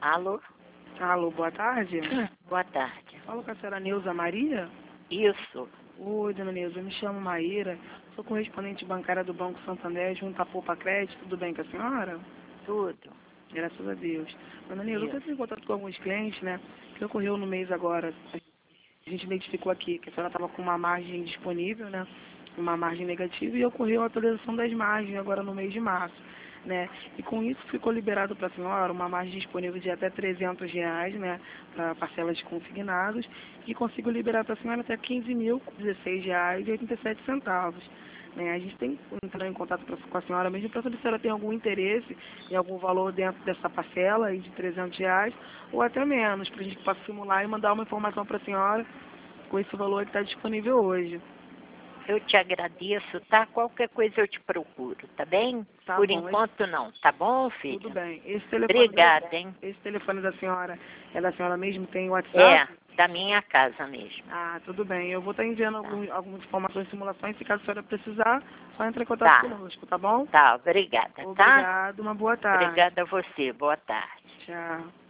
Alô? Alô, boa tarde. Boa tarde. Falo com a senhora Neuza Maria. Isso. Oi, dona Neuza, eu me chamo Maíra, sou correspondente bancária do Banco Santander, junto à Poupa Crédito, tudo bem com a senhora? Tudo. Graças a Deus. Dona Neuza, eu Isso. estou em contato com alguns clientes, né, que ocorreu no mês agora. A gente identificou aqui que a senhora estava com uma margem disponível, né, uma margem negativa, e ocorreu a atualização das margens agora no mês de março, né, e com isso ficou liberado para a senhora uma margem disponível de até R$ 300, né, para parcelas de consignados, e consigo liberar para a senhora até R$ 15.016,87. Né, a gente tem que entrar em contato com a senhora mesmo para saber se a senhora tem algum interesse em algum valor dentro dessa parcela aí de R$ 300 ou até menos, para a gente possa simular e mandar uma informação para a senhora com esse valor que está disponível hoje. Eu te agradeço, tá? Qualquer coisa eu te procuro, tá bem? Tá Por bom, enquanto não, tá bom, filho? tudo bem. Esse telefone Obrigada, hein? esse telefone da senhora é da senhora mesmo? Tem WhatsApp? É, da minha casa mesmo. Ah, tudo bem. Eu vou estar enviando algumas informações e simulações. Se caso a senhora precisar, só entre em contato Tá. conosco, tá bom? Tá, obrigada, tá? Obrigado, uma boa tarde. Obrigada a você, boa tarde. Tchau.